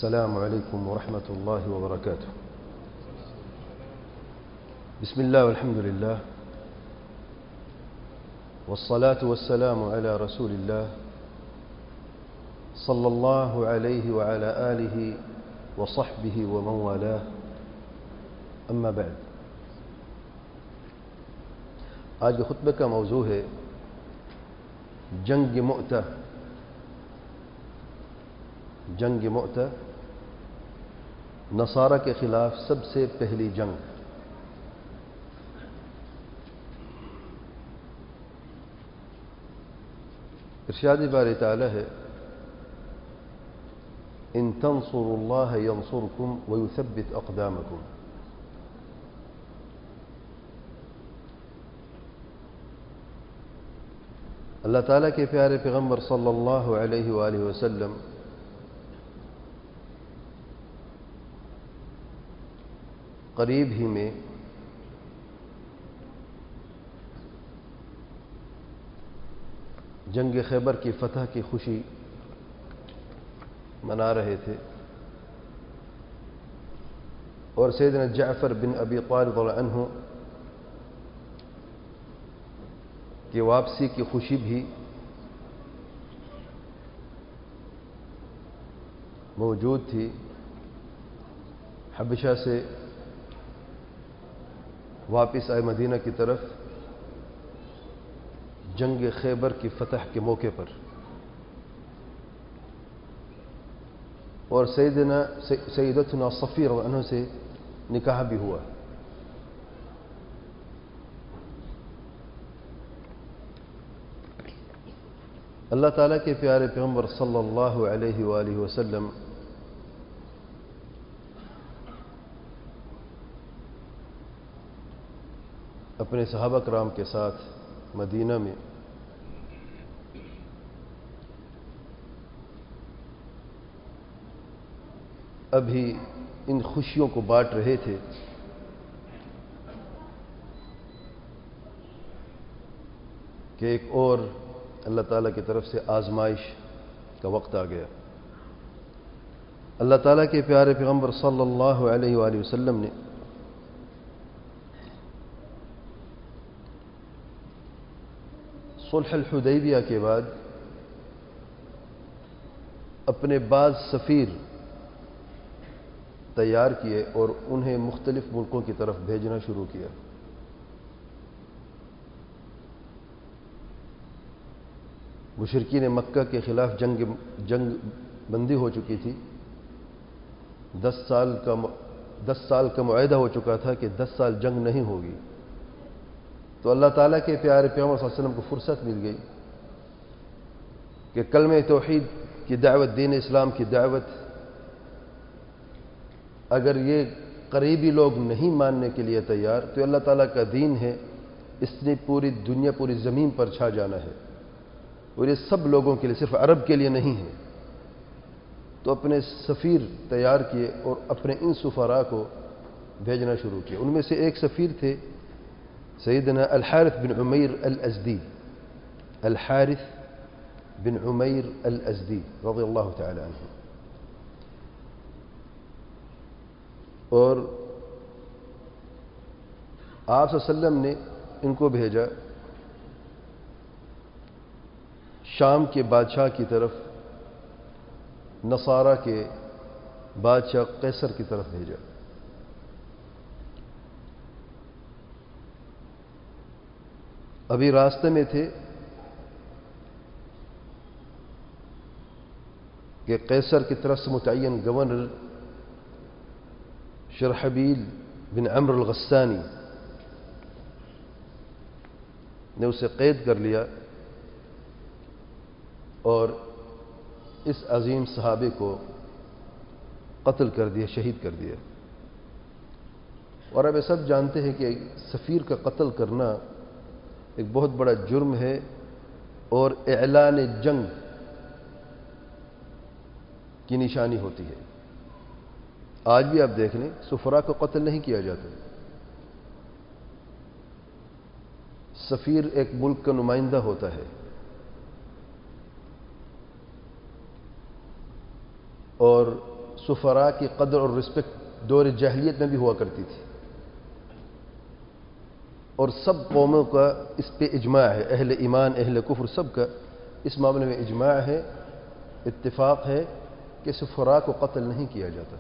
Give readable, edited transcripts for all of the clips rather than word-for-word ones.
السلام عليكم ورحمة الله وبركاته. بسم الله والحمد لله والصلاة والسلام على رسول الله صلى الله عليه وعلى آله وصحبه ومن والاه. أما بعد، آج کے خطبے کا موضوع ہے جنگ مؤتہ. جنگ مؤتہ نصارہ کے خلاف سب سے پہلی جنگ. ارشاد باری تعالی ہے ان تنصروا اللہ ینصرکم ویثبت اقدامکم. اللہ تعالیٰ کے پیارے پیغمبر صلی اللہ علیہ وآلہ وسلم قریب ہی میں جنگ خیبر کی فتح کی خوشی منا رہے تھے، اور سیدنا جعفر بن ابی طالب رضی اللہ عنہ کی واپسی کی خوشی بھی موجود تھی. حبشہ سے واپس آئے مدینہ کی طرف جنگ خیبر کی فتح کے موقع پر، اور سیدتنا صفیہ رضی اللہ عنہ سے نکاح بھی ہوا. اللہ تعالیٰ کے پیارے پیغمبر صلی اللہ علیہ وآلہ وسلم اپنے صحابہ کرام کے ساتھ مدینہ میں ابھی ان خوشیوں کو بانٹ رہے تھے کہ ایک اور اللہ تعالیٰ کی طرف سے آزمائش کا وقت آ گیا. اللہ تعالیٰ کے پیارے پیغمبر صلی اللہ علیہ وآلہ وسلم نے صلح الحدیبیہ کے بعد اپنے بعض سفیر تیار کیے اور انہیں مختلف ملکوں کی طرف بھیجنا شروع کیا. مشرکین مکہ کے خلاف جنگ بندی ہو چکی تھی. 10 سال کا معاہدہ ہو چکا تھا کہ 10 سال جنگ نہیں ہوگی. تو اللہ تعالیٰ کے پیارے پیغمبر صلی اللہ علیہ وسلم کو فرصت مل گئی کہ کلمہ توحید کی دعوت، دین اسلام کی دعوت، اگر یہ قریبی لوگ نہیں ماننے کے لیے تیار تو اللہ تعالیٰ کا دین ہے، اس نے پوری دنیا، پوری زمین پر چھا جانا ہے، اور یہ سب لوگوں کے لیے، صرف عرب کے لیے نہیں ہے. تو اپنے سفیر تیار کیے اور اپنے ان سفراء کو بھیجنا شروع کیا. ان میں سے ایک سفیر تھے سیدنا الحارث بن عمیر الازدی. الحارث بن عمیر الازدی رضی اللہ تعالی عنہ. اور آپ صلی اللہ علیہ وسلم نے ان کو بھیجا شام کے بادشاہ کی طرف، نصارہ کے بادشاہ قیصر کی طرف بھیجا. ابھی راستے میں تھے کہ قیصر کی طرف سے متعین گورنر شرحبیل بن عمرو الغسانی نے اسے قید کر لیا اور اس عظیم صحابی کو قتل کر دیا، شہید کر دیا. اور اب یہ سب جانتے ہیں کہ سفیر کا قتل کرنا ایک بہت بڑا جرم ہے اور اعلان جنگ کی نشانی ہوتی ہے. آج بھی آپ دیکھ لیں، سفراء کو قتل نہیں کیا جاتا. سفیر ایک ملک کا نمائندہ ہوتا ہے اور سفراء کی قدر اور رسپیکٹ دور جاہلیت میں بھی ہوا کرتی تھی، اور سب قوموں کا اس پہ اجماع ہے، اہل ایمان اہل کفر سب کا اس معاملے میں اجماع ہے، اتفاق ہے کہ سفراء کو قتل نہیں کیا جاتا۔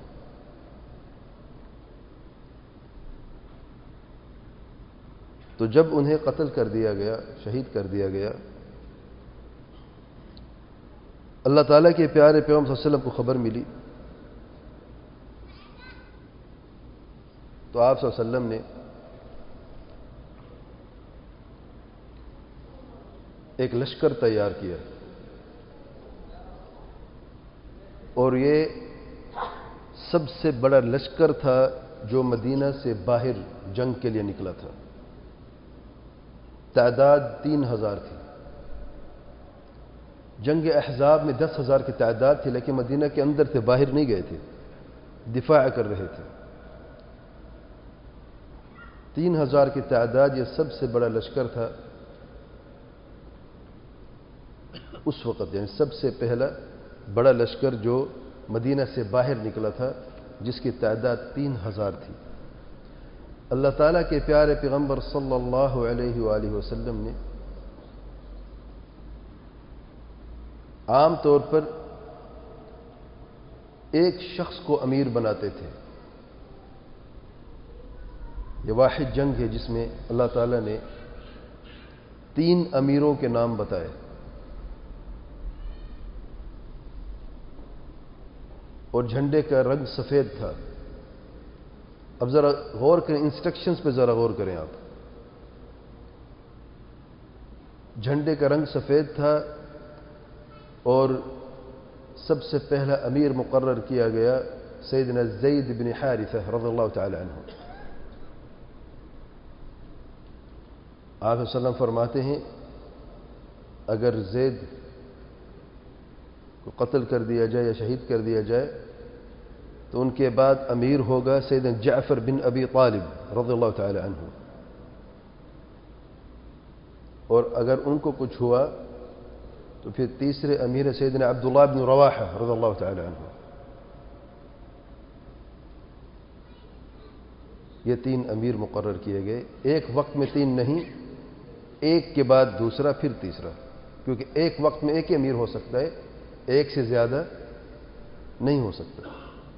تو جب انہیں قتل کر دیا گیا، شہید کر دیا گیا، اللہ تعالیٰ کے پیارے پیغمبر صلی اللہ علیہ وسلم کو خبر ملی، تو آپ صلی اللہ علیہ وسلم نے ایک لشکر تیار کیا، اور یہ سب سے بڑا لشکر تھا جو مدینہ سے باہر جنگ کے لیے نکلا تھا۔ تعداد 3000 تھی۔ جنگ احزاب میں 10,000 کی تعداد تھی، لیکن مدینہ کے اندر تھے، باہر نہیں گئے تھے، دفاع کر رہے تھے۔ 3000 کی تعداد، یہ سب سے بڑا لشکر تھا اس وقت، یعنی سب سے پہلا بڑا لشکر جو مدینہ سے باہر نکلا تھا، جس کی تعداد 3000 تھی۔ اللہ تعالیٰ کے پیارے پیغمبر صلی اللہ علیہ وآلہ وسلم نے عام طور پر ایک شخص کو امیر بناتے تھے۔ یہ واحد جنگ ہے جس میں اللہ تعالیٰ نے 3 امیروں کے نام بتائے، اور جھنڈے کا رنگ سفید تھا۔ اب ذرا غور کریں، انسٹرکشنز پہ ذرا غور کریں آپ۔ جھنڈے کا رنگ سفید تھا، اور سب سے پہلا امیر مقرر کیا گیا سیدنا زید بن حارثہ رضی اللہ تعالی عنہ۔ آپ صلی اللہ علیہ وسلم فرماتے ہیں اگر زید کو قتل کر دیا جائے یا شہید کر دیا جائے تو ان کے بعد امیر ہوگا سیدنا جعفر بن ابی طالب رضی اللہ تعالی عنہ، اور اگر ان کو کچھ ہوا تو پھر تیسرے امیر سیدنا عبداللہ بن رواحہ رضی اللہ تعالی عنہ۔ یہ 3 امیر مقرر کیے گئے، ایک وقت میں 3 نہیں، ایک کے بعد دوسرا پھر تیسرا، کیونکہ ایک وقت میں ایک ہی امیر ہو سکتا ہے، ایک سے زیادہ نہیں ہو سکتا۔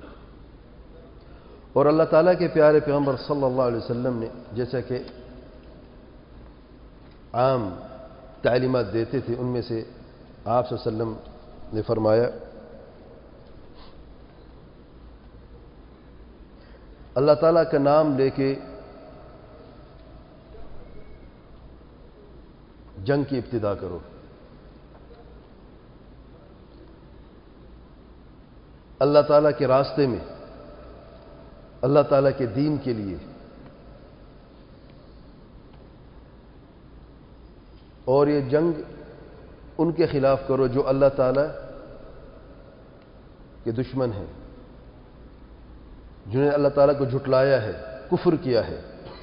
اور اللہ تعالیٰ کے پیارے پیغمبر صلی اللہ علیہ وسلم نے جیسا کہ عام تعلیمات دیتے تھے، ان میں سے آپ صلی اللہ علیہ وسلم نے فرمایا اللہ تعالیٰ کا نام لے کے جنگ کی ابتدا کرو۔ اللہ تعالیٰ کے راستے میں، اللہ تعالیٰ کے دین کے لیے، اور یہ جنگ ان کے خلاف کرو جو اللہ تعالیٰ کے دشمن ہیں، جنہیں اللہ تعالیٰ کو جھٹلایا ہے، کفر کیا ہے۔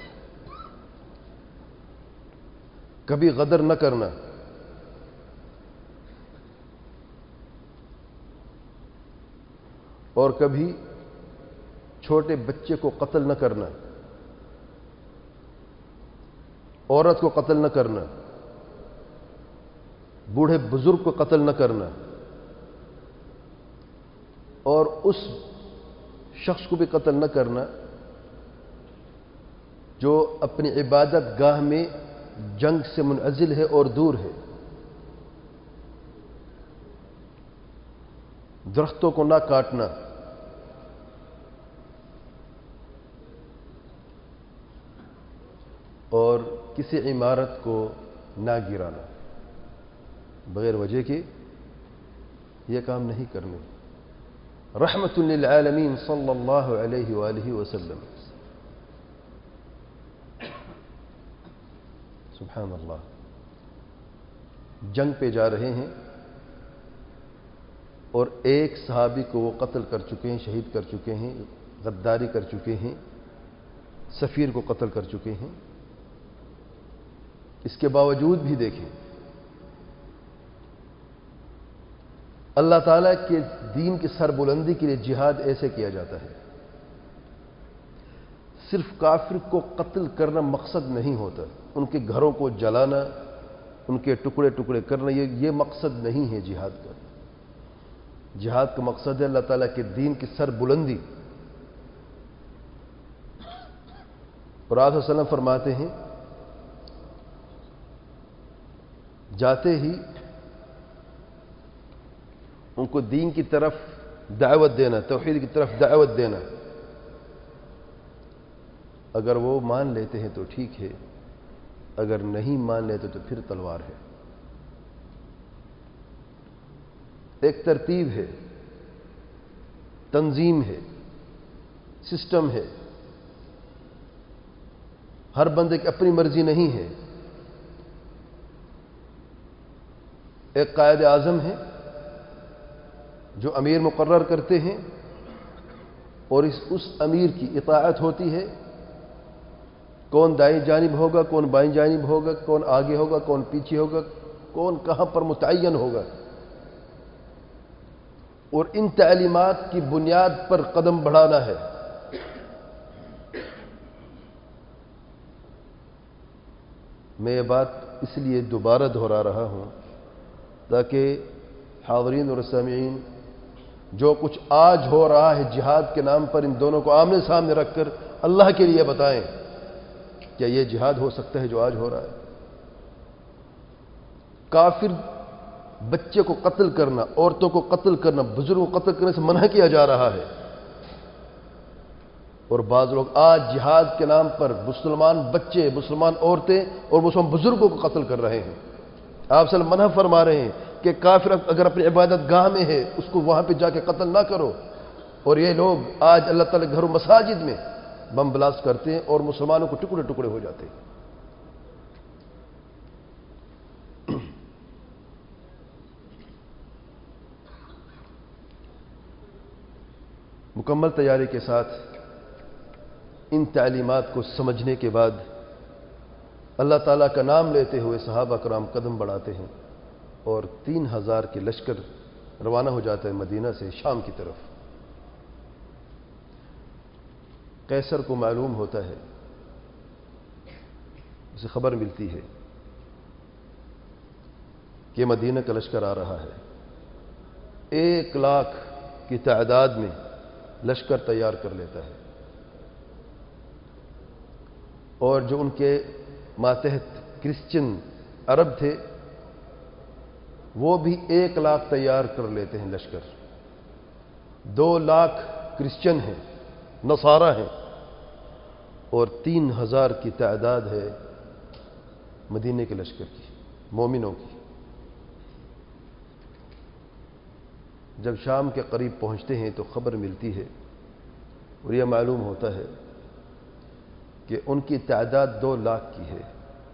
کبھی غدر نہ کرنا، اور کبھی چھوٹے بچے کو قتل نہ کرنا، عورت کو قتل نہ کرنا، بوڑھے بزرگ کو قتل نہ کرنا، اور اس شخص کو بھی قتل نہ کرنا جو اپنی عبادت گاہ میں جنگ سے منعزل ہے اور دور ہے۔ درختوں کو نہ کاٹنا، اور کسی عمارت کو نہ گرانا، بغیر وجہ کے یہ کام نہیں کرنے۔ رحمت للعالمین صلی اللہ علیہ وآلہ وسلم۔ سبحان اللہ، جنگ پہ جا رہے ہیں اور ایک صحابی کو وہ قتل کر چکے ہیں، شہید کر چکے ہیں، غداری کر چکے ہیں، سفیر کو قتل کر چکے ہیں۔ اس کے باوجود بھی دیکھیں اللہ تعالیٰ کے دین کی سربلندی کے لیے جہاد ایسے کیا جاتا ہے. صرف کافر کو قتل کرنا مقصد نہیں ہوتا، ان کے گھروں کو جلانا، ان کے ٹکڑے ٹکڑے کرنا، یہ مقصد نہیں ہے جہاد کا. جہاد کا مقصد ہے اللہ تعالیٰ کے دین کی سربلندی. اور آپ صلی اللہ علیہ وسلم فرماتے ہیں جاتے ہی ان کو دین کی طرف دعوت دینا، توحید کی طرف دعوت دینا. اگر وہ مان لیتے ہیں تو ٹھیک ہے، اگر نہیں مان لیتے تو پھر تلوار ہے. ایک ترتیب ہے، تنظیم ہے، سسٹم ہے. ہر بندے کی اپنی مرضی نہیں ہے. ایک قائد اعظم ہے جو امیر مقرر کرتے ہیں اور اس امیر کی اطاعت ہوتی ہے. کون دائیں جانب ہوگا، کون بائیں جانب ہوگا، کون آگے ہوگا، کون پیچھے ہوگا، کون کہاں پر متعین ہوگا، اور ان تعلیمات کی بنیاد پر قدم بڑھانا ہے. میں یہ بات اس لیے دوبارہ دہرا رہا ہوں تاکہ حاضرین اور سامعین جو کچھ آج ہو رہا ہے جہاد کے نام پر، ان دونوں کو آمنے سامنے رکھ کر اللہ کے لیے بتائیں کیا یہ جہاد ہو سکتا ہے جو آج ہو رہا ہے؟ کافر بچے کو قتل کرنا، عورتوں کو قتل کرنا، بزرگوں کو قتل کرنے سے منع کیا جا رہا ہے، اور بعض لوگ آج جہاد کے نام پر مسلمان بچے، مسلمان عورتیں اور مسلمان بزرگوں کو قتل کر رہے ہیں. آپ صلی اللہ علیہ وسلم منع فرما رہے ہیں کہ کافر اگر اپنی عبادت گاہ میں ہے اس کو وہاں پہ جا کے قتل نہ کرو. اور یہ لوگ آج اللہ تعالیٰ گھروں مساجد میں بم بلاسٹ کرتے ہیں اور مسلمانوں کو ٹکڑے ٹکڑے ہو جاتے ہیں. مکمل تیاری کے ساتھ ان تعلیمات کو سمجھنے کے بعد اللہ تعالیٰ کا نام لیتے ہوئے صحابہ کرام قدم بڑھاتے ہیں اور 3000 کے لشکر روانہ ہو جاتا ہے مدینہ سے شام کی طرف. قیصر کو معلوم ہوتا ہے، اسے خبر ملتی ہے کہ مدینہ کا لشکر آ رہا ہے. 1 لاکھ کی تعداد میں لشکر تیار کر لیتا ہے، اور جو ان کے ماتحت کرسچن عرب تھے وہ بھی 1 لاکھ تیار کر لیتے ہیں لشکر. 2 لاکھ کرسچن ہیں، نصارہ ہیں، اور 3000 کی تعداد ہے مدینہ کے لشکر کی، مومنوں کی. جب شام کے قریب پہنچتے ہیں تو خبر ملتی ہے اور یہ معلوم ہوتا ہے کہ ان کی تعداد 2 لاکھ کی ہے.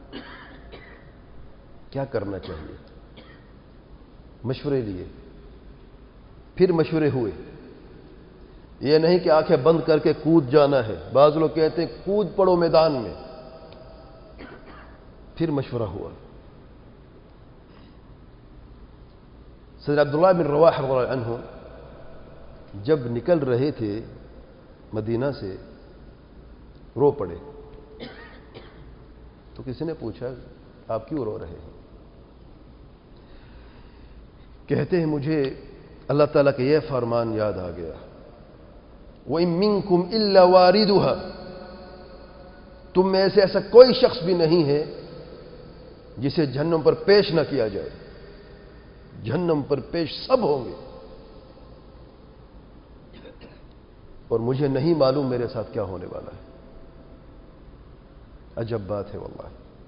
کیا کرنا چاہیے؟ مشورے لیے، پھر مشورے ہوئے. یہ نہیں کہ آنکھیں بند کر کے کود جانا ہے. بعض لوگ کہتے ہیں کود پڑو میدان میں. پھر مشورہ ہوا. سیدنا عبداللہ بن رواحہ رضی اللہ عنہ جب نکل رہے تھے مدینہ سے رو پڑے. تو کسی نے پوچھا آپ کیوں رو رہے ہیں؟ کہتے ہیں مجھے اللہ تعالیٰ کا یہ فرمان یاد آ گیا، وَإِن مِّنكُمْ إِلَّا وَارِدُهَا، تم میں سے ایسا کوئی شخص بھی نہیں ہے جسے جہنم پر پیش نہ کیا جائے. جہنم پر پیش سب ہوں گے، اور مجھے نہیں معلوم میرے ساتھ کیا ہونے والا ہے. عجب بات ہے واللہ.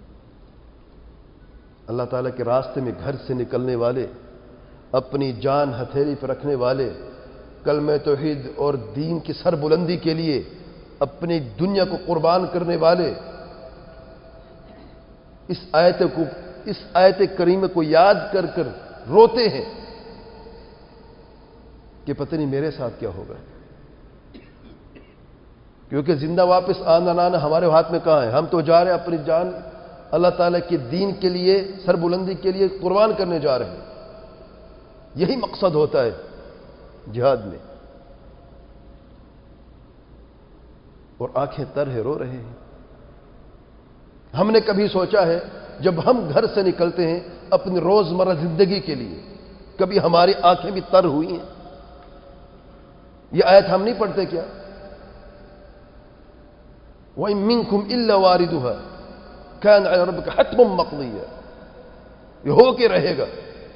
اللہ تعالیٰ کے راستے میں گھر سے نکلنے والے، اپنی جان ہتھیلی پر رکھنے والے، کلمہ توحید اور دین کی سر بلندی کے لیے اپنی دنیا کو قربان کرنے والے اس آیت کریمہ کو یاد کر کر روتے ہیں کہ پتہ نہیں میرے ساتھ کیا ہوگا. کیونکہ زندہ واپس آنا ہمارے ہاتھ میں کہاں ہے؟ ہم تو جا رہے ہیں اپنی جان اللہ تعالیٰ کے دین کے لیے سر بلندی کے لیے قربان کرنے جا رہے ہیں. یہی مقصد ہوتا ہے جہاد میں. اور آنکھیں تر ہے، رو رہے ہیں. ہم نے کبھی سوچا ہے جب ہم گھر سے نکلتے ہیں اپنی روزمرہ زندگی کے لیے، کبھی ہماری آنکھیں بھی تر ہوئی ہیں؟ یہ آیت ہم نہیں پڑھتے کیا؟ وَإِن مِّنكُمْ إِلَّا وَارِدُهَا كَانَ عَلَى رَبِّكَ حَتْمًا مَّقْضِيًّا. یہ ہو کے رہے گا.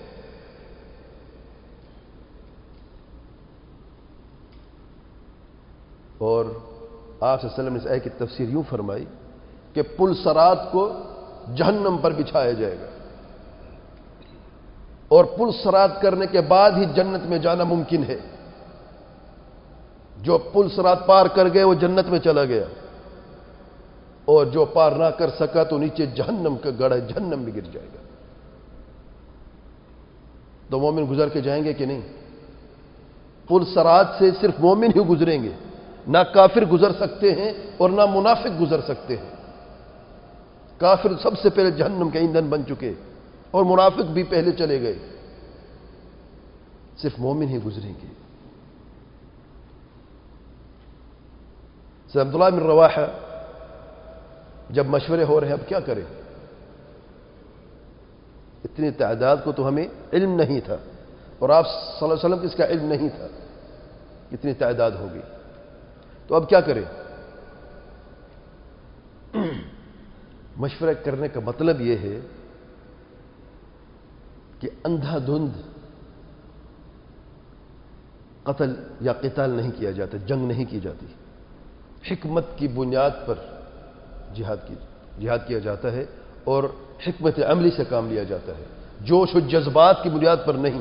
اور آپ صلی اللہ علیہ وسلم نے اس آیت کی تفسیر یوں فرمائی کہ پل صراط کو جہنم پر بچھایا جائے گا، اور پل صراط کرنے کے بعد ہی جنت میں جانا ممکن ہے. جو پل صراط پار کر گئے وہ جنت میں چلا گیا، اور جو پار نہ کر سکا تو نیچے جہنم کا گڑھا، جہنم میں گر جائے گا. تو مومن گزر کے جائیں گے کہ نہیں؟ پل صراط سے صرف مومن ہی گزریں گے، نہ کافر گزر سکتے ہیں اور نہ منافق گزر سکتے ہیں. کافر سب سے پہلے جہنم کے ایندھن بن چکے اور منافق بھی پہلے چلے گئے. صرف مومن ہی گزریں گے. سید عبداللہ بن رواحہ جب مشورے ہو رہے ہیں اب کیا کریں؟ اتنی تعداد کو تو ہمیں علم نہیں تھا، اور آپ صلی اللہ علیہ وسلم کو اس کا علم نہیں تھا اتنی تعداد ہوگی. تو اب کیا کریں؟ مشورہ کرنے کا مطلب یہ ہے کہ اندھا دھند قتل یا قتال نہیں کیا جاتا، جنگ نہیں کی جاتی. حکمت کی بنیاد پر جہاد کیا جاتا ہے، اور حکمت عملی سے کام لیا جاتا ہے، جوش و جذبات کی بنیاد پر نہیں.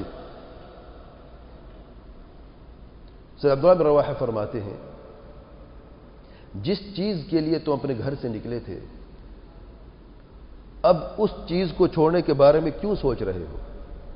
سید عبداللہ بن رواحہ فرماتے ہیں جس چیز کے لیے تم اپنے گھر سے نکلے تھے اب اس چیز کو چھوڑنے کے بارے میں کیوں سوچ رہے ہو؟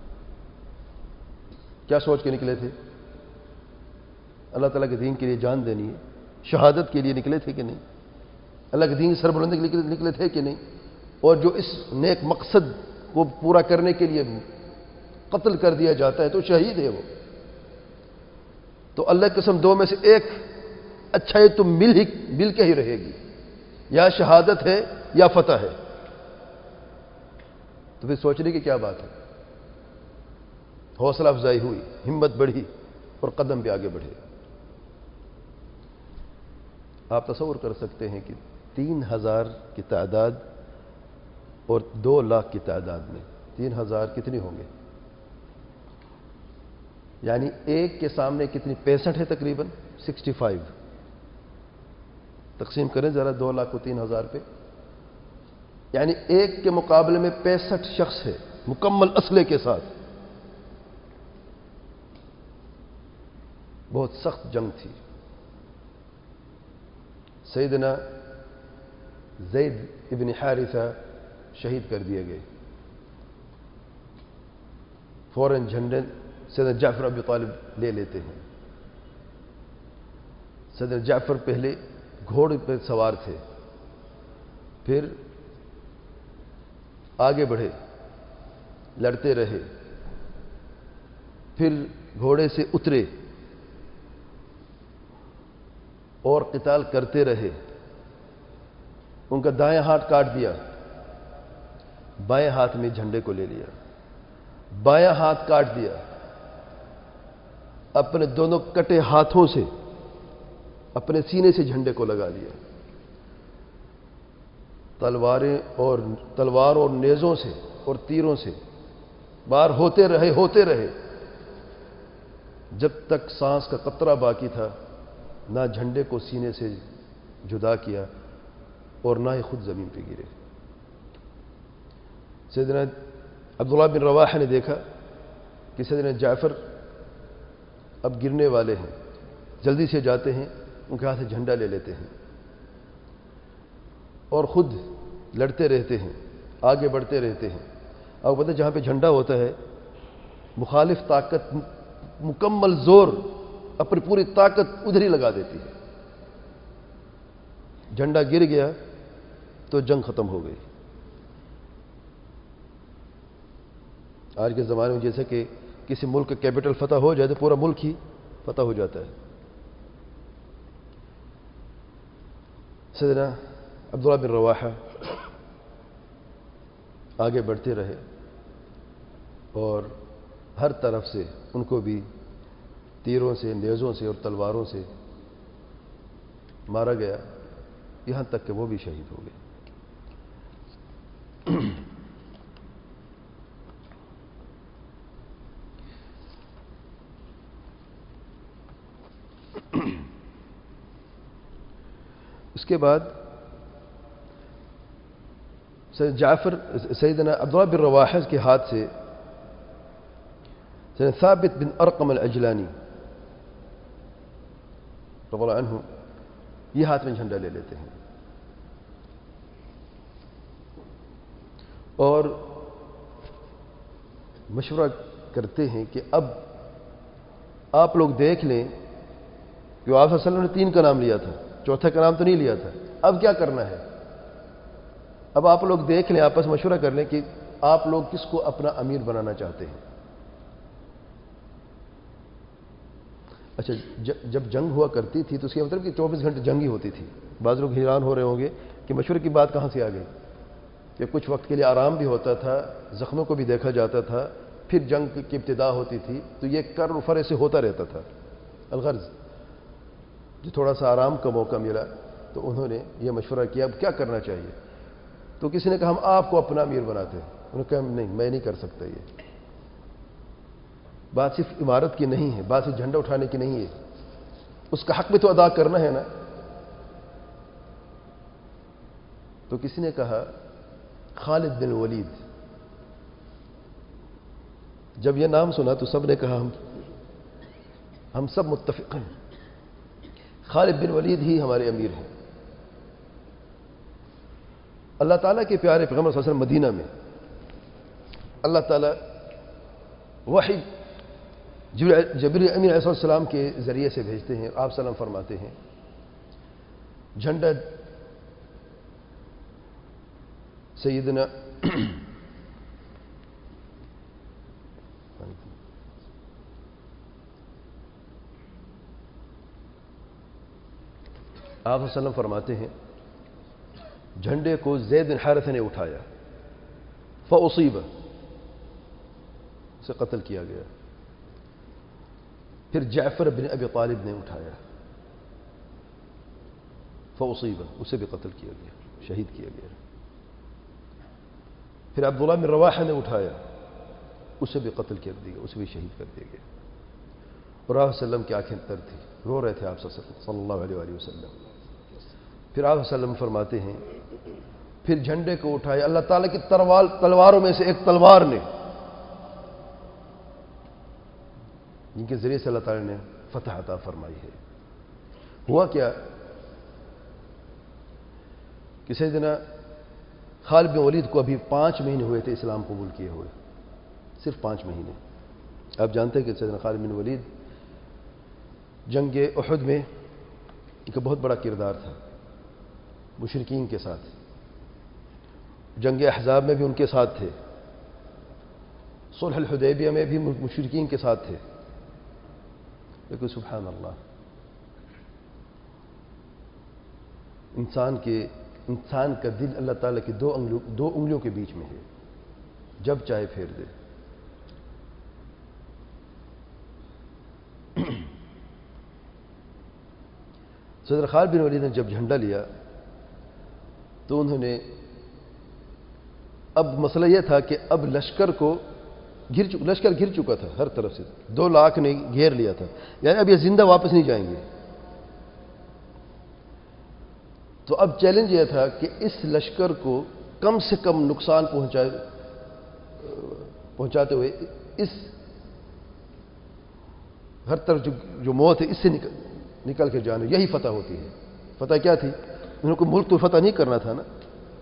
کیا سوچ کے نکلے تھے؟ اللہ تعالیٰ کے دین کے لیے جان دینی ہے، شہادت کے لیے نکلے تھے کہ نہیں؟ اللہ کے دین سربلندی کے لیے نکلے تھے کہ نہیں؟ اور جو اس نیک مقصد کو پورا کرنے کے لیے قتل کر دیا جاتا ہے تو شہید ہے وہ. تو اللہ کی قسم دو میں سے ایک اچھائی تو مل کے ہی رہے گی، یا شہادت ہے یا فتح ہے. تو پھر سوچنے کی کیا بات ہے؟ حوصلہ افزائی ہوئی، ہمت بڑھی اور قدم بھی آگے بڑھے. آپ تصور کر سکتے ہیں کہ 3000 کی تعداد اور 2 لاکھ کی تعداد میں 3000 کتنی ہوں گے؟ یعنی ایک کے سامنے کتنی؟ 65 ہے تقریباً، 65. تقسیم کریں ذرا 2 لاکھ کو 3000 پہ، یعنی ایک کے مقابلے میں 65 شخص ہے مکمل اسلحے کے ساتھ. بہت سخت جنگ تھی. سیدنا زید ابن حارثہ شہید کر دیے گئے. فوراً جھنڈے سیدنا جعفر ابی طالب لے لیتے ہیں. سیدنا جعفر پہلے گھوڑے پہ سوار تھے، پھر آگے بڑھے، لڑتے رہے، پھر گھوڑے سے اترے اور قتال کرتے رہے. ان کا دائیں ہاتھ کاٹ دیا، بائیں ہاتھ میں جھنڈے کو لے لیا، بائیں ہاتھ کاٹ دیا، اپنے دونوں کٹے ہاتھوں سے اپنے سینے سے جھنڈے کو لگا دیا. تلوار اور نیزوں سے اور تیروں سے بار ہوتے رہے جب تک سانس کا قطرہ باقی تھا. نہ جھنڈے کو سینے سے جدا کیا اور نہ ہی خود زمین پہ گرے. سیدنا عبداللہ بن رواحہ نے دیکھا کہ سیدنا جعفر اب گرنے والے ہیں، جلدی سے جاتے ہیں، ان کے ہاتھ سے جھنڈا لے لیتے ہیں اور خود لڑتے رہتے ہیں، آگے بڑھتے رہتے ہیں. آپ کو پتہ ہے جہاں پہ جھنڈا ہوتا ہے مخالف طاقت مکمل زور اپنی پوری طاقت ادھر ہی لگا دیتی ہے. جھنڈا گر گیا تو جنگ ختم ہو گئی. آج کے زمانے میں جیسے کہ کسی ملک کا کیپٹل فتح ہو جائے تو پورا ملک ہی فتح ہو جاتا ہے. سیدنا عبداللہ بن رواحہ آگے بڑھتے رہے اور ہر طرف سے ان کو بھی تیروں سے، نیزوں سے اور تلواروں سے مارا گیا، یہاں تک کہ وہ بھی شہید ہو گئے. اس کے بعد سیدنا عبداللہ بن رواحہ کے ہاتھ سے سیدنا ثابت بن ارقم العجلانی رضی اللہ عنہ یہ ہاتھ میں جھنڈا لے لیتے ہیں اور مشورہ کرتے ہیں کہ اب آپ لوگ دیکھ لیں کہ آپ صلی اللہ علیہ وسلم نے 3 کا نام لیا تھا، چوتھے کا نام تو نہیں لیا تھا، اب کیا کرنا ہے؟ اب آپ لوگ دیکھ لیں، آپس میں مشورہ کر لیں کہ آپ لوگ کس کو اپنا امیر بنانا چاہتے ہیں. اچھا، جب جنگ ہوا کرتی تھی تو اس کا مطلب کہ 24 گھنٹے جنگ ہی ہوتی تھی. بعض لوگ حیران ہو رہے ہوں گے کہ مشورے کی بات کہاں سے آ گئی، کہ کچھ وقت کے لیے آرام بھی ہوتا تھا، زخموں کو بھی دیکھا جاتا تھا، پھر جنگ کی ابتدا ہوتی تھی تو یہ کر و فر سے ہوتا رہتا تھا. الغرض جو تھوڑا سا آرام کا موقع ملا تو انہوں نے یہ مشورہ کیا اب کیا کرنا چاہیے. تو کسی نے کہا ہم آپ کو اپنا امیر بناتے ہیں. انہوں نے کہا نہیں، میں نہیں کر سکتا. یہ بات صرف عمارت کی نہیں ہے، بات صرف جھنڈا اٹھانے کی نہیں ہے، اس کا حق بھی تو ادا کرنا ہے نا. تو کسی نے کہا خالد بن ولید. جب یہ نام سنا تو سب نے کہا ہم سب متفق ہیں، خالد بن ولید ہی ہمارے امیر ہیں. اللہ تعالیٰ کے پیارے پیغمبر صلی اللہ علیہ وسلم مدینہ میں اللہ تعالیٰ وحی جبریل امین علیہ السلام کے ذریعے سے بھیجتے ہیں. آپ سلام فرماتے ہیں جھنڈا سیدنا آپ وسلم فرماتے ہیں جھنڈے کو زید بن حارثہ نے اٹھایا فاصیب، اسے قتل کیا گیا. پھر جعفر بن ابی طالب نے اٹھایا فاصیب، اسے بھی قتل کیا گیا، شہید کیا گیا. پھر عبداللہ بن رواحہ نے اٹھایا، اسے بھی قتل کر دیا گیا، اسے بھی شہید کر دیا گیا. اور آپ صلی اللہ علیہ وسلم کی آنکھیں تر تھی، رو رہے تھے آپ صلی اللہ علیہ وسلم. پھر آپ صلی اللہ علیہ وسلم فرماتے ہیں پھر جھنڈے کو اٹھایا اللہ تعالیٰ کی تلواروں میں سے ایک تلوار نے، جن کے ذریعے سے اللہ تعالیٰ نے فتح عطا فرمائی ہے. ہوا کیا کہ سیدنا خالد بن ولید کو ابھی 5 مہینے ہوئے تھے اسلام قبول کیے ہوئے، صرف 5 مہینے. آپ جانتے ہیں کہ سیدنا خالد بن ولید جنگ احد میں ان کا بہت بڑا کردار تھا مشرکین کے ساتھ. جنگ احزاب میں بھی ان کے ساتھ تھے، صلح الحدیبیہ میں بھی مشرکین کے ساتھ تھے. لیکن سبحان اللہ، انسان کا دل اللہ تعالیٰ کی 2 انگلیوں کے بیچ میں ہے، جب چاہے پھیر دے. سیدنا خالد بن ولید نے جب جھنڈا لیا تو انہوں نے، اب مسئلہ یہ تھا کہ اب لشکر گر چکا تھا ہر طرف سے، 2 لاکھ نے گھیر لیا تھا، یعنی اب یہ زندہ واپس نہیں جائیں گے. تو اب چیلنج یہ تھا کہ اس لشکر کو کم سے کم نقصان پہنچاتے ہوئے اس ہر طرف جو موت ہے اس سے نکل کے جانے، یہی فتح ہوتی ہے. فتح کیا تھی؟ انہوں کو ملک تو فتح نہیں کرنا تھا نا،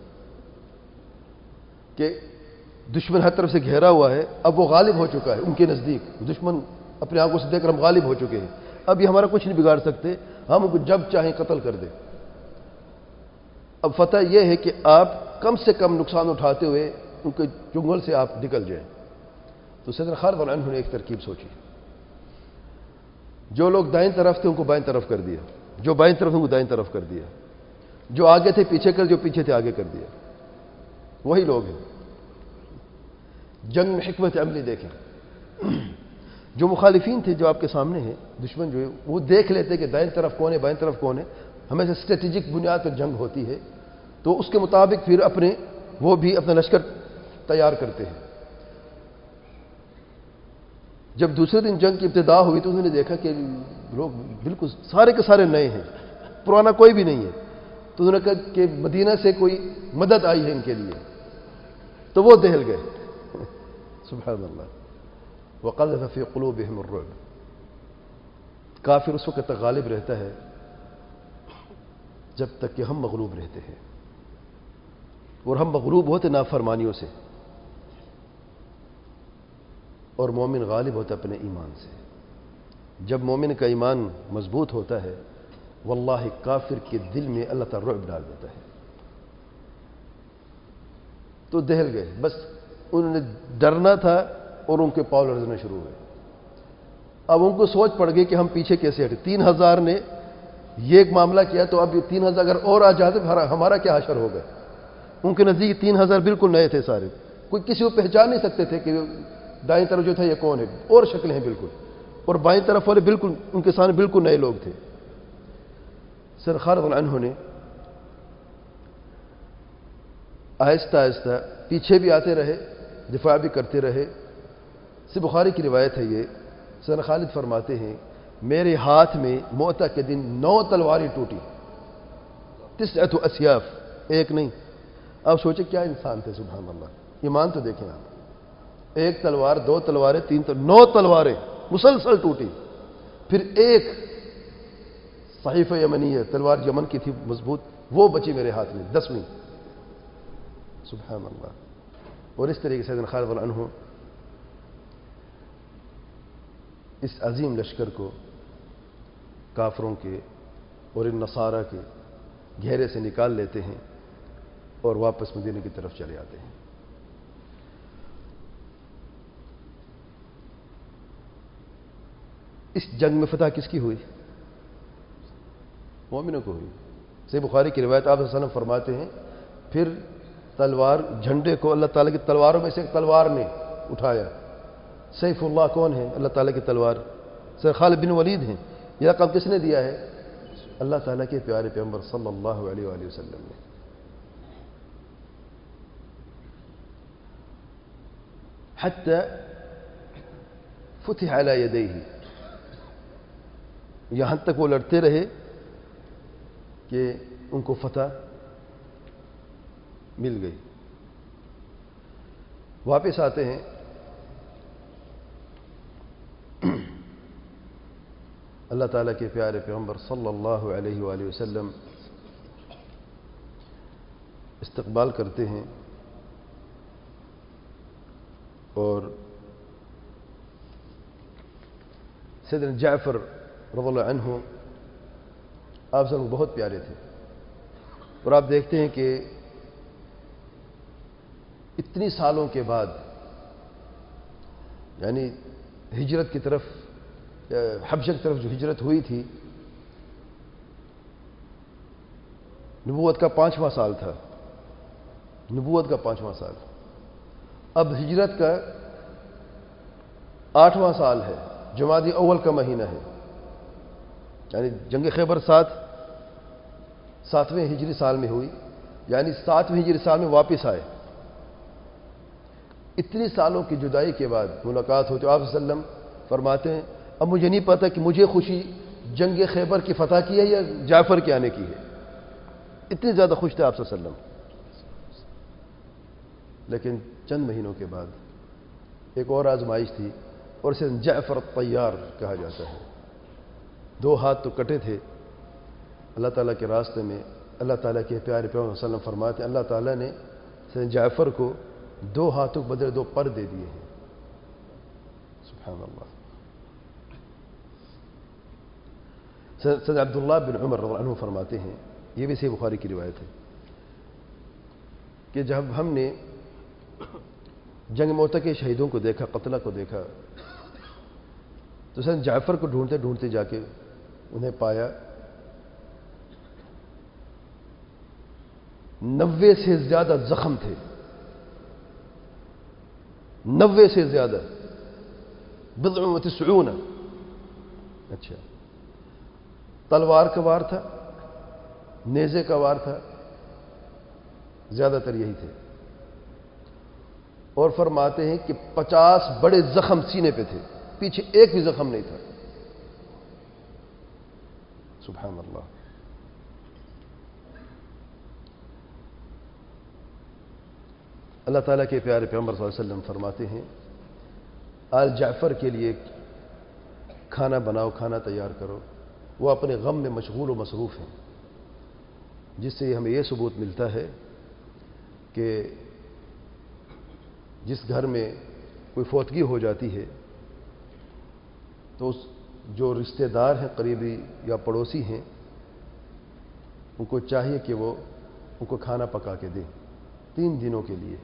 کہ دشمن ہر طرف سے گھیرا ہوا ہے، اب وہ غالب ہو چکا ہے ان کے نزدیک. دشمن اپنے آنکھوں سے دیکھ کر ہم غالب ہو چکے ہیں، اب یہ ہمارا کچھ نہیں بگاڑ سکتے، ہم ان کو جب چاہیں قتل کر دیں. اب فتح یہ ہے کہ آپ کم سے کم نقصان اٹھاتے ہوئے ان کے چنگل سے آپ نکل جائیں. تو سیدنا خالد رضی اللہ عنہ نے ایک ترکیب سوچی، جو لوگ دائیں طرف تھے ان کو بائیں طرف کر دیا، جو بائیں طرف ان کو دائیں طرف کر دیا، جو آگے تھے پیچھے کر، جو پیچھے تھے آگے کر دیا۔ وہی لوگ ہیں جنگ میں حکمت عملی دیکھیں۔ جو مخالفین تھے جو آپ کے سامنے ہیں، دشمن جو ہے، وہ دیکھ لیتے کہ دائیں طرف کون ہے بائیں طرف کون ہے، ہمیشہ اسٹریٹجک بنیاد پر جنگ ہوتی ہے، تو اس کے مطابق پھر وہ بھی اپنا لشکر تیار کرتے ہیں۔ جب دوسرے دن جنگ کی ابتدا ہوئی تو انہوں نے دیکھا کہ لوگ بالکل سارے کے سارے نئے ہیں، پرانا کوئی بھی نہیں ہے، تو انہوں نے کہا کہ مدینہ سے کوئی مدد آئی ہے ان کے لیے، تو وہ دہل گئے۔ سبحان اللہ۔ وقذف فی قلوبہم الرعب۔ کافر اس وقت تک غالب رہتا ہے جب تک کہ ہم مغلوب رہتے ہیں، اور ہم مغلوب ہوتے نافرمانیوں سے، اور مومن غالب ہوتا اپنے ایمان سے۔ جب مومن کا ایمان مضبوط ہوتا ہے، واللہ کافر کے دل میں اللہ تعالیٰ رعب ڈال دیتا ہے۔ تو دہل گئے، بس انہوں نے ڈرنا تھا اور ان کے پاؤں لرزنا شروع ہوئے۔ اب ان کو سوچ پڑ گئی کہ ہم پیچھے کیسے ہٹے، 3000 نے یہ ایک معاملہ کیا، تو اب یہ 3000 اگر اور آ جاتے ہمارا کیا حشر ہوگا۔ ان کے نزدیک 3000 بالکل نئے تھے سارے، کوئی کسی کو پہچان نہیں سکتے تھے کہ دائیں طرف جو تھا یہ کون ہے، اور شکلیں ہیں بالکل، اور بائیں طرف والے بالکل ان کے سامنے بالکل نئے لوگ تھے۔ سر خالد رضی اللہ عنہ نے آہستہ آہستہ پیچھے بھی آتے رہے، دفاع بھی کرتے رہے۔ سے بخاری کی روایت ہے یہ، سر خالد فرماتے ہیں میرے ہاتھ میں موتا کے دن 9 تلواریں ٹوٹی، 9 اسیاف، ایک نہیں۔ آپ سوچیں کیا انسان تھے، سبحان اللہ، ایمان تو دیکھیں آپ، 1 تلوار، 2 تلواریں، 3 تلوار، 9 تلواریں مسلسل ٹوٹی۔ پھر ایک صحیفہ یمنی ہے، تلوار یمن کی تھی مضبوط، وہ بچی میرے ہاتھ میں، 10ویں۔ سبحان اللہ۔ اور اس طریقے سے سیدنا خالد رضی اللہ عنہ اس عظیم لشکر کو کافروں کے اور ان نصارہ کے گھیرے سے نکال لیتے ہیں اور واپس مدینے کی طرف چلے آتے ہیں۔ اس جنگ میں فتح کس کی ہوئی؟ مومنوں کو ہوئی۔ صحیح بخاری کی روایت، آپ صلی اللہ علیہ وسلم فرماتے ہیں پھر تلوار، جھنڈے کو اللہ تعالیٰ کی تلواروں میں سے ایک تلوار نے اٹھایا۔ سیف اللہ کون ہے؟ اللہ تعالیٰ کی تلوار، سر خالد بن ولید ہیں۔ یہ لقب کس نے دیا ہے؟ اللہ تعالیٰ کے پیارے پیغمبر صلی اللہ علیہ وآلہ وسلم نے۔ حتی فتح علی یدیہ، یہاں تک وہ لڑتے رہے کہ ان کو فتح مل گئی۔ واپس آتے ہیں، اللہ تعالیٰ کے پیارے پیغمبر صلی اللہ علیہ وآلہ وسلم استقبال کرتے ہیں، اور سیدنا جعفر رضی اللہ عنہ آپ سے بہت پیارے تھے، اور آپ دیکھتے ہیں کہ اتنی سالوں کے بعد، یعنی ہجرت کی طرف، حبشہ کی طرف جو ہجرت ہوئی تھی، نبوت کا 5واں سال تھا، نبوت کا 5واں سال، اب ہجرت کا 8واں سال ہے، جمادی اول کا مہینہ ہے، یعنی جنگ خیبر 7ویں ہجری سال میں ہوئی، یعنی 7ویں ہجری سال میں واپس آئے۔ اتنی سالوں کی جدائی کے بعد ملاقات ہوتی، آپ صلی اللہ علیہ وسلم فرماتے ہیں اب مجھے نہیں پتا کہ مجھے خوشی جنگ خیبر کی فتح کی ہے یا جعفر کے آنے کی ہے، اتنے زیادہ خوش تھے آپ صلی اللہ علیہ وسلم۔ لیکن چند مہینوں کے بعد ایک اور آزمائش تھی، اور اسے جعفر الطیار کہا جاتا ہے۔ 2 ہاتھ تو کٹے تھے اللہ تعالیٰ کے راستے میں۔ اللہ تعالیٰ کے پیارے پیغمبر صلی اللہ علیہ وسلم فرماتے ہیں اللہ تعالیٰ نے سیدنا جعفر کو 2 ہاتھوں کے بدلے 2 پر دے دیے ہیں۔ سبحان اللہ۔ سیدنا عبداللہ بن عمر رضی اللہ عنہ فرماتے ہیں، یہ بھی صحیح بخاری کی روایت ہے، کہ جب ہم نے جنگ موتا کے شہیدوں کو دیکھا، قتلہ کو دیکھا، تو سیدنا جعفر کو ڈھونڈتے ڈھونڈتے جا کے انہیں پایا۔ 90 سے زیادہ زخم تھے، 90 سے زیادہ، بضع و تسعون۔ اچھا، تلوار کا وار تھا، نیزے کا وار تھا، زیادہ تر یہی تھے۔ اور فرماتے ہیں کہ 50 بڑے زخم سینے پہ تھے، پیچھے ایک بھی زخم نہیں تھا۔ سبحان اللہ۔ اللہ تعالیٰ کے پیارے پیغمبر صلی اللہ علیہ وسلم فرماتے ہیں آل جعفر کے لیے کھانا بناؤ، کھانا تیار کرو، وہ اپنے غم میں مشغول و مصروف ہیں، جس سے ہمیں یہ ثبوت ملتا ہے کہ جس گھر میں کوئی فوتگی ہو جاتی ہے تو جو رشتہ دار ہیں، قریبی یا پڑوسی ہیں، ان کو چاہیے کہ وہ ان کو کھانا پکا کے دیں 3 دنوں کے لیے۔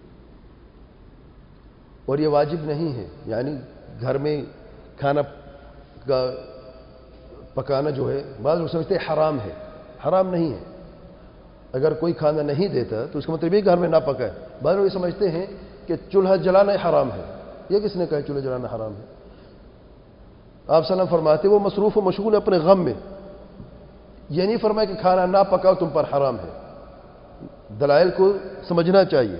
اور یہ واجب نہیں ہے، یعنی گھر میں کھانا کا پکانا جو ہے بعض لوگ سمجھتے ہیں حرام ہے، حرام نہیں ہے۔ اگر کوئی کھانا نہیں دیتا تو اس کا مطلب یہ گھر میں نہ پکائے۔ بعض لوگ یہ سمجھتے ہیں کہ چولہا جلانا حرام ہے۔ یہ کس نے کہا چولہا جلانا حرام ہے؟ آپ صلی اللہ علیہ وسلم فرماتے وہ مصروف و مشغول اپنے غم میں، یہ نہیں فرمایا کہ کھانا نہ پکاؤ تم پر حرام ہے۔ دلائل کو سمجھنا چاہیے،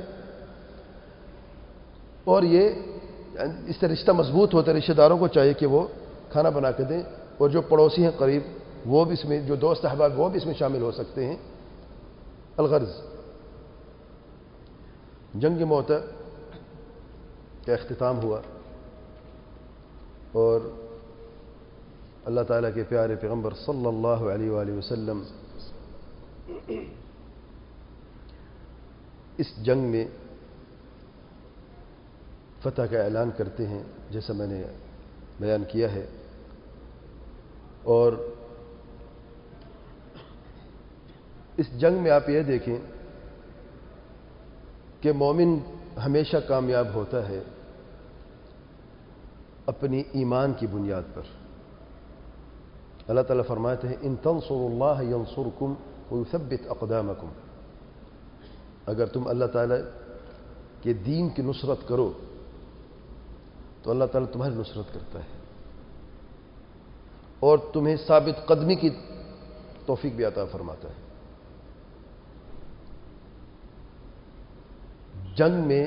اور یہ اس سے رشتہ مضبوط ہوتا ہے۔ رشتہ داروں کو چاہیے کہ وہ کھانا بنا کے دیں، اور جو پڑوسی ہیں قریب وہ بھی اس میں، جو دوست احباب وہ بھی اس میں شامل ہو سکتے ہیں۔ الغرض، جنگ موتا کا اختتام ہوا، اور اللہ تعالیٰ کے پیارے پیغمبر صلی اللہ علیہ وآلہ وسلم اس جنگ میں فتح کا اعلان کرتے ہیں، جیسا میں نے بیان کیا ہے۔ اور اس جنگ میں آپ یہ دیکھیں کہ مومن ہمیشہ کامیاب ہوتا ہے اپنی ایمان کی بنیاد پر۔ اللہ تعالیٰ فرماتے ہیں ان تنصروا اللہ ینصرکم ویثبت اقدامکم، اگر تم اللہ تعالیٰ کے دین کی نصرت کرو تو اللہ تعالیٰ تمہاری نصرت کرتا ہے، اور تمہیں ثابت قدمی کی توفیق بھی عطا فرماتا ہے۔ جنگ میں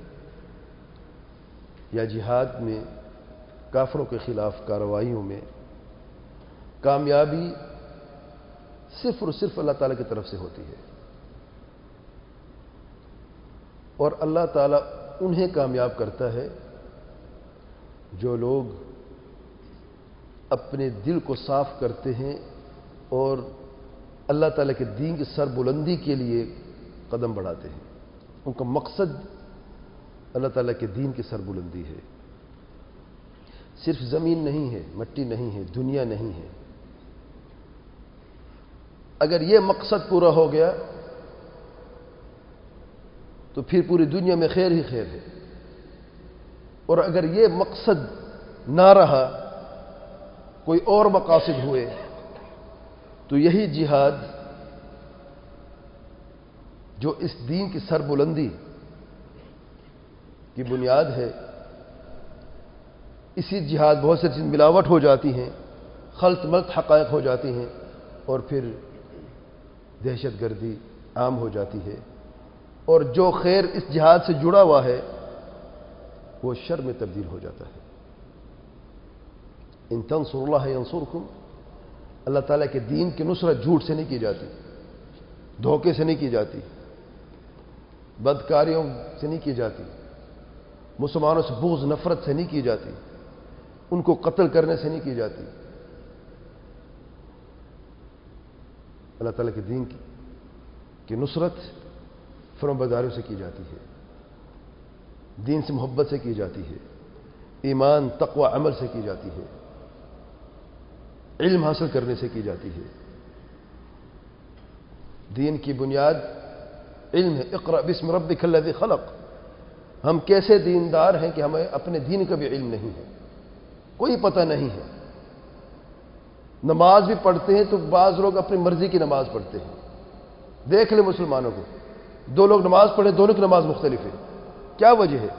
یا جہاد میں کافروں کے خلاف کارروائیوں میں کامیابی صرف اور صرف اللہ تعالیٰ کی طرف سے ہوتی ہے، اور اللہ تعالیٰ انہیں کامیاب کرتا ہے جو لوگ اپنے دل کو صاف کرتے ہیں اور اللہ تعالیٰ کے دین کی سربلندی کے لیے قدم بڑھاتے ہیں۔ ان کا مقصد اللہ تعالیٰ کے دین کی سربلندی ہے، صرف زمین نہیں ہے، مٹی نہیں ہے، دنیا نہیں ہے۔ اگر یہ مقصد پورا ہو گیا تو پھر پوری دنیا میں خیر ہی خیر ہے، اور اگر یہ مقصد نہ رہا، کوئی اور مقاصد ہوئے، تو یہی جہاد جو اس دین کی سربلندی کی بنیاد ہے، اسی جہاد بہت سی چیز ملاوٹ ہو جاتی ہیں، خلط ملط حقائق ہو جاتی ہیں، اور پھر دہشت گردی عام ہو جاتی ہے، اور جو خیر اس جہاد سے جڑا ہوا ہے وہ شر میں تبدیل ہو جاتا ہے۔ ان تنصروا اللہ ینصرکم، اللہ تعالیٰ کے دین کی نصرت جھوٹ سے نہیں کی جاتی، دھوکے سے نہیں کی جاتی، بدکاریوں سے نہیں کی جاتی، مسلمانوں سے بغض نفرت سے نہیں کی جاتی، ان کو قتل کرنے سے نہیں کی جاتی۔ اللہ تعالیٰ کے دین کی نصرت فرمانبرداریوں سے کی جاتی ہے، دین سے محبت سے کی جاتی ہے، ایمان تقوی عمل سے کی جاتی ہے، علم حاصل کرنے سے کی جاتی ہے۔ دین کی بنیاد علم ہے۔ اقرأ باسم ربک الذی خلق، ہم کیسے دیندار ہیں کہ ہمیں اپنے دین کا بھی علم نہیں ہے، کوئی پتہ نہیں ہے۔ نماز بھی پڑھتے ہیں تو بعض لوگ اپنی مرضی کی نماز پڑھتے ہیں۔ دیکھ لیں مسلمانوں کو، دو لوگ نماز پڑھے، دونوں کی نماز مختلف ہے، کیا وجہ ہے؟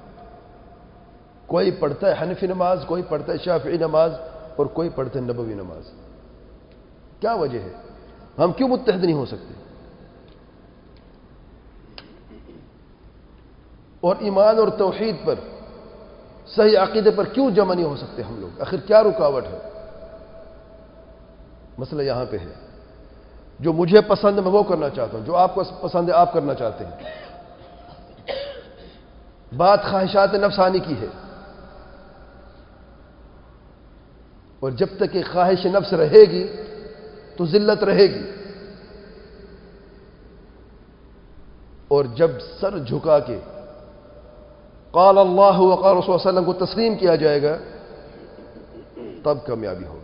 کوئی پڑھتا ہے حنفی نماز، کوئی پڑھتا ہے شافعی نماز، اور کوئی پڑھتا ہے نبوی نماز۔ کیا وجہ ہے؟ ہم کیوں متحد نہیں ہو سکتے؟ اور ایمان اور توحید پر، صحیح عقیدے پر کیوں جمع نہیں ہو سکتے ہم لوگ؟ آخر کیا رکاوٹ ہے؟ مسئلہ یہاں پہ ہے۔ جو مجھے پسند ہے میں وہ کرنا چاہتا ہوں، جو آپ کو پسند ہے آپ کرنا چاہتے ہیں۔ بات خواہشات نفسانی کی ہے، اور جب تک کہ خواہش نفس رہے گی تو ذلت رہے گی، اور جب سر جھکا کے قال اللہ وقال رسول صلی اللہ علیہ وسلم کو تسلیم کیا جائے گا تب کامیابی ہوگی۔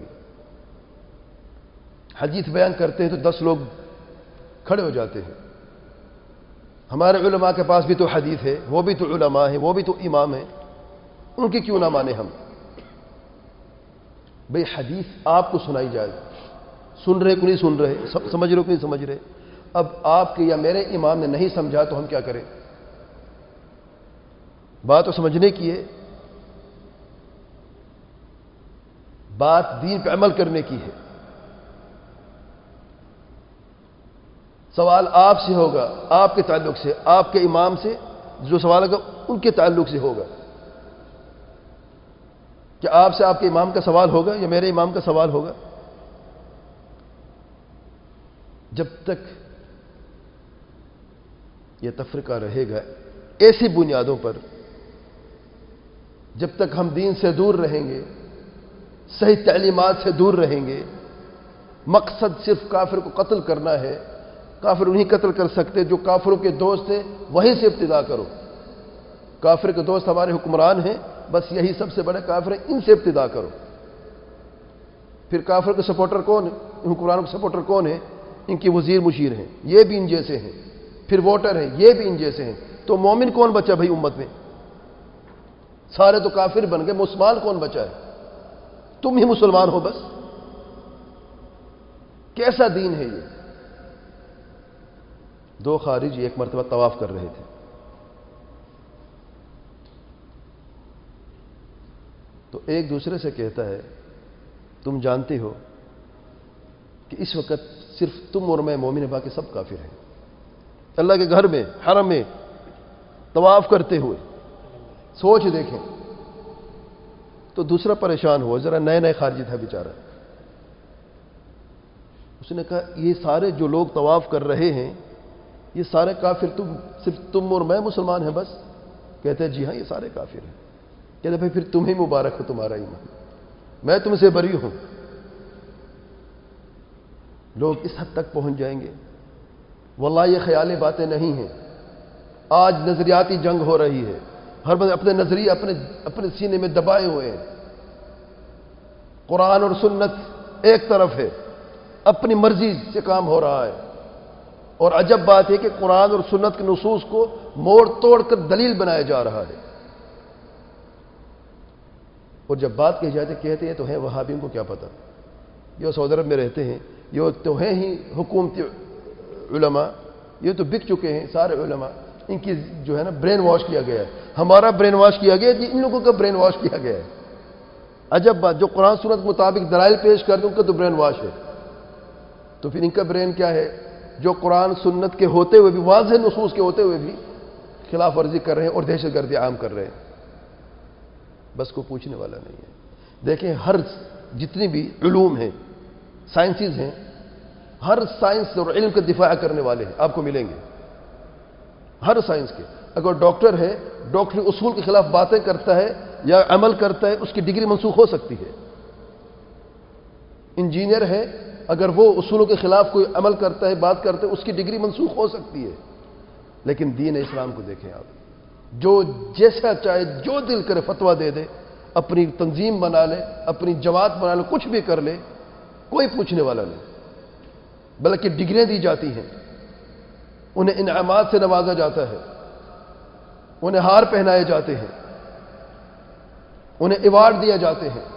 حدیث بیان کرتے ہیں تو 10 لوگ کھڑے ہو جاتے ہیں۔ ہمارے علماء کے پاس بھی تو حدیث ہے، وہ بھی تو علماء ہیں، وہ بھی تو امام ہیں، ان کی کیوں نہ مانے ہم؟ بھئی حدیث آپ کو سنائی جائے، سن رہے کو نہیں سن رہے، سمجھ رہے کو نہیں سمجھ رہے، اب آپ کے یا میرے امام نے نہیں سمجھا تو ہم کیا کریں؟ بات تو سمجھنے کی ہے، بات دین پہ عمل کرنے کی ہے۔ سوال آپ سے ہوگا، آپ کے تعلق سے، آپ کے امام سے جو سوال ہوگا ان کے تعلق سے ہوگا۔ کیا آپ سے آپ کے امام کا سوال ہوگا یا میرے امام کا سوال ہوگا؟ جب تک یہ تفرقہ رہے گا ایسی بنیادوں پر، جب تک ہم دین سے دور رہیں گے، صحیح تعلیمات سے دور رہیں گے، مقصد صرف کافر کو قتل کرنا ہے، کافر انہیں قتل کر سکتے جو کافروں کے دوست ہیں، وہیں سے ابتدا کرو۔ کافر کے دوست ہمارے حکمران ہیں، بس یہی سب سے بڑے کافر ہیں، ان سے ابتدا کرو۔ پھر کافر کے سپورٹر کون ہیں؟ حکمرانوں کے سپورٹر کون ہیں؟ ان کی وزیر مشیر ہیں، یہ بھی ان جیسے ہیں، پھر ووٹر ہیں، یہ بھی ان جیسے ہیں، تو مومن کون بچا بھائی امت میں؟ سارے تو کافر بن گئے، مسلمان کون بچا ہے؟ تم ہی مسلمان ہو بس۔ کیسا دین ہے یہ؟ 2 خارجی ایک مرتبہ طواف کر رہے تھے، تو ایک دوسرے سے کہتا ہے تم جانتے ہو کہ اس وقت صرف تم اور میں مومن ہیں، باقی سب کافر ہیں۔ اللہ کے گھر میں، حرم میں طواف کرتے ہوئے سوچ دیکھیں۔ تو دوسرا پریشان ہوا، ذرا نئے خارجی تھا بیچارہ، اس نے کہا یہ سارے جو لوگ طواف کر رہے ہیں یہ سارے کافر، صرف تم اور میں مسلمان ہیں بس؟ کہتے ہیں جی ہاں یہ سارے کافر ہیں۔ کہتے بھائی پھر تمہیں مبارک ہو تمہارا ایمان، میں تم سے بری ہوں۔ لوگ اس حد تک پہنچ جائیں گے؟ واللہ یہ خیالی باتیں نہیں ہیں۔ آج نظریاتی جنگ ہو رہی ہے، ہر بندے اپنے نظریے اپنے سینے میں دبائے ہوئے ہیں۔ قرآن اور سنت ایک طرف ہے، اپنی مرضی سے کام ہو رہا ہے، اور عجب بات ہے کہ قرآن اور سنت کے نصوص کو موڑ توڑ کر دلیل بنایا جا رہا ہے، اور جب بات کہی جاتی کہتے ہیں تو ہیں وہابیوں کو کیا پتہ، یہ سعودی عرب میں رہتے ہیں، یہ تو ہیں ہی حکومتی علماء، یہ تو بک چکے ہیں سارے علماء، ان کی جو ہے نا برین واش کیا گیا ہے۔ ہمارا برین واش کیا گیا ہے، ان لوگوں کا برین واش کیا گیا ہے۔ عجب بات، جو قرآن سنت مطابق دلائل پیش کر دیں ان کا تو برین واش ہے، تو پھر ان کا برین کیا ہے؟ جو قرآن سنت کے ہوتے ہوئے بھی، واضح نصوص کے ہوتے ہوئے بھی خلاف ورزی کر رہے ہیں اور دہشت گردی عام کر رہے ہیں، بس کو پوچھنے والا نہیں ہے۔ دیکھیں ہر جتنی بھی علوم ہیں، سائنسز ہیں، ہر سائنس اور علم کا دفاع کرنے والے ہیں آپ کو ملیں گے، ہر سائنس کے۔ اگر ڈاکٹر ہے، ڈاکٹری اصول کے خلاف باتیں کرتا ہے یا عمل کرتا ہے، اس کی ڈگری منسوخ ہو سکتی ہے۔ انجینئر ہے، اگر وہ اصولوں کے خلاف کوئی عمل کرتا ہے، بات کرتا ہے، اس کی ڈگری منسوخ ہو سکتی ہے۔ لیکن دین اسلام کو دیکھیں آپ، جو جیسا چاہے، جو دل کرے فتویٰ دے دے، اپنی تنظیم بنا لے، اپنی جماعت بنا لے، کچھ بھی کر لے، کوئی پوچھنے والا نہیں، بلکہ ڈگریاں دی جاتی ہیں، انہیں انعامات سے نوازا جاتا ہے۔ انہیں ہار پہنائے جاتے ہیں، انہیں ایوارڈ دیے جاتے ہیں۔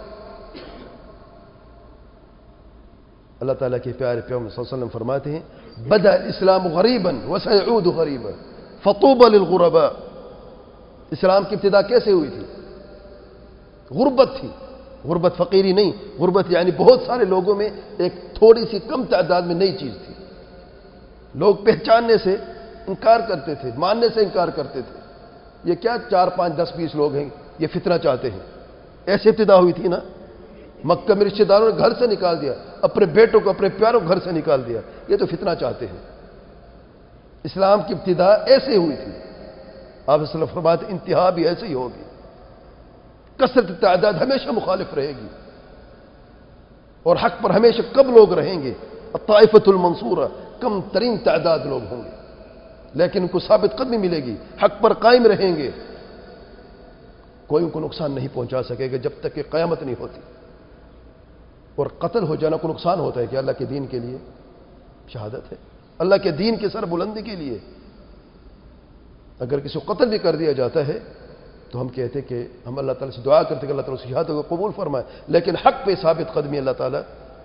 اللہ تعالیٰ کے پیارے پیغمبر صلی اللہ علیہ وسلم فرماتے ہیں بدأ الاسلام غریبا وسيعود غریبا فطوبى للغرباء۔ اسلام کی ابتدا کیسے ہوئی تھی؟ غربت تھی، غربت فقیری نہیں، غربت یعنی بہت سارے لوگوں میں ایک تھوڑی سی کم تعداد میں نئی چیز تھی۔ لوگ پہچاننے سے انکار کرتے تھے، ماننے سے انکار کرتے تھے۔ یہ کیا 4 5 10 20 لوگ ہیں یہ فتنہ چاہتے ہیں؟ ایسے ابتدا ہوئی تھی نا۔ مکہ میں رشتہ داروں نے گھر سے نکال دیا، اپنے بیٹوں کو اپنے پیاروں کو گھر سے نکال دیا، یہ تو فتنہ چاہتے ہیں۔ اسلام کی ابتدا ایسے ہوئی تھی۔ آپ صلی اللہ علیہ وسلم فرماتے انتہا بھی ایسے ہی ہوگی۔ کثرت تعداد ہمیشہ مخالف رہے گی، اور حق پر ہمیشہ کم لوگ رہیں گے۔ الطائفۃ المنصورہ، کم ترین تعداد لوگ ہوں گے، لیکن ان کو ثابت قدمی ملے گی، حق پر قائم رہیں گے، کوئی ان کو نقصان نہیں پہنچا سکے گا جب تک کہ قیامت نہیں ہوتی۔ اور قتل ہو جانا کو نقصان ہوتا ہے کہ اللہ کے دین کے لیے شہادت ہے، اللہ کے دین کی سر بلندی کے لیے۔ اگر کسی کو قتل بھی کر دیا جاتا ہے تو ہم کہتے کہ ہم اللہ تعالیٰ سے دعا کرتے کہ اللہ تعالیٰ اس کی شہادت کو قبول فرمائے، لیکن حق پہ ثابت قدمی اللہ تعالیٰ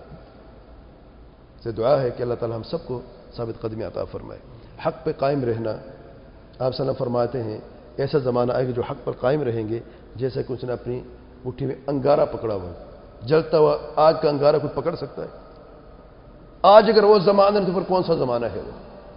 سے دعا ہے کہ اللہ تعالیٰ ہم سب کو ثابت قدمی عطا فرمائے۔ حق پہ قائم رہنا، آپ صلی اللہ علیہ وسلم فرماتے ہیں ایسا زمانہ آئے گا جو حق پر قائم رہیں گے جیسے کہ اس نے اپنی مٹھی میں انگارہ پکڑا ہوا ہے۔ جلتا ہوا آگ کا انگارہ کوئی پکڑ سکتا ہے؟ آج اگر وہ زمانہ ہے تو پھر کون سا زمانہ ہے وہ؟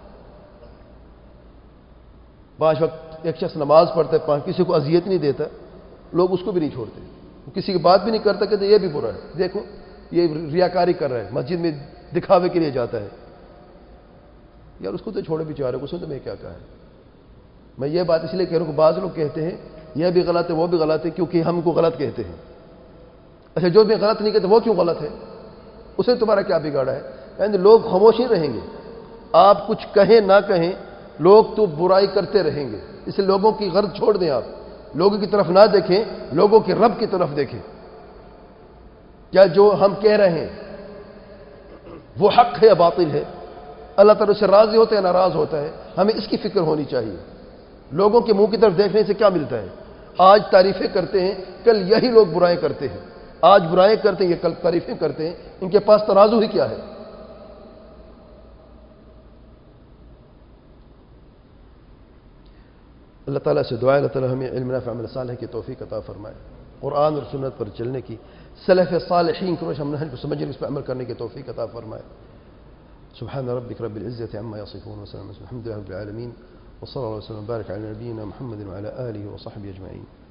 5 وقت ایک شخص نماز پڑھتا ہے، 5 کسی کو اذیت نہیں دیتا، لوگ اس کو بھی نہیں چھوڑتے، کسی کی بات بھی نہیں کرتا، کہتے یہ بھی برا ہے، دیکھو یہ ریاکاری کر رہا ہے، مسجد میں دکھاوے کے لیے جاتا ہے۔ یار اس کو تو چھوڑے بیچارے کو، سن تو میں کیا کہا ہے۔ میں یہ بات اس لیے کہہ رہا ہوں کہ بعض لوگ کہتے ہیں یہ بھی غلط ہے وہ بھی غلط ہے کیونکہ ہم کو غلط کہتے ہیں۔ اچھا جو بھی غلط نہیں کہتے وہ کیوں غلط ہے؟ اسے تمہارا کیا بگاڑا ہے؟ یعنی لوگ خاموش ہی رہیں گے، آپ کچھ کہیں نہ کہیں لوگ تو برائی کرتے رہیں گے، اس لیے لوگوں کی غرض چھوڑ دیں، آپ لوگوں کی طرف نہ دیکھیں، لوگوں کے رب کی طرف دیکھیں۔ کیا جو ہم کہہ رہے ہیں وہ حق ہے یا باطل ہے؟ اللہ تعالیٰ سے راضی ہوتا ہے ناراض ہوتا ہے؟ ہمیں اس کی فکر ہونی چاہیے۔ لوگوں کے منہ کی طرف دیکھنے سے کیا ملتا ہے؟ آج تعریفیں کرتے ہیں، کل یہی لوگ برائیں کرتے ہیں، آج برائیں کرتے ہیں یہ کل تعریفیں کرتے ہیں، ان کے پاس ترازو ہی کیا ہے؟ اللہ تعالیٰ سے دعا ہے اللہ تعالیٰ ہمیں علم نافع عمل صالح کی توفیق عطا فرمائے، قرآن اور سنت پر چلنے کی، سلف صالحین کو ہم نہج کو سمجھنے اس پر عمل کرنے کی توفیق عطا فرمائے۔ سبحان ربك رب العزة عما يصفون وسلام الحمد لله رب العالمين وصلى الله وسلم وبارك على نبينا محمد وعلى آله وصحبه أجمعين۔